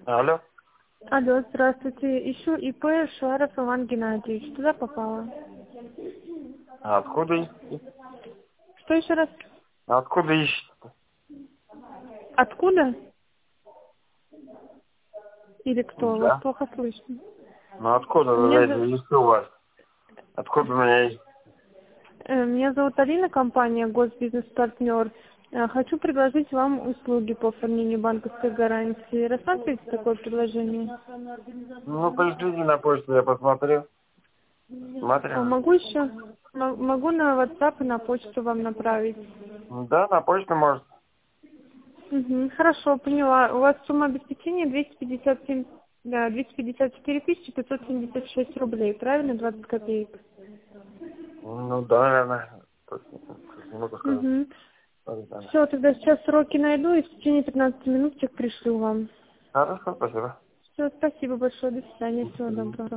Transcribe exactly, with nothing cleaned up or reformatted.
Алло. Алло, здравствуйте. Ищу ИП Шваров Иван Геннадьевич. Туда попала. А откуда ищете? Что еще раз? А откуда ищете? Откуда? Или кто? Вас Да. плохо слышно. Ну откуда вы Меня, знаете, зов- ищу вас? Откуда меня ищете? э, меня зовут Алина, компания Госбизнес-партнер. Э, Хочу предложить вам услуги по оформлению банковской гарантии. Рассматриваете такое предложение? Ну, пришлите на почту, я посмотрю. А Смотрю. могу еще? М- Могу на WhatsApp и на почту вам направить. Да, на почту может. Мгм, хорошо, поняла. У вас сумма обеспечения двести пятьдесят семь, да, двести пятьдесят четыре тысячи пятьсот семьдесят шесть рублей, правильно, двадцать копеек? Ну да, наверное. Точно, не могу сказать. Угу. Да. Все, тогда сейчас сроки найду и в течение пятнадцати минут пришлю вам. Хорошо, спасибо. Все, спасибо большое, до свидания, всего доброго.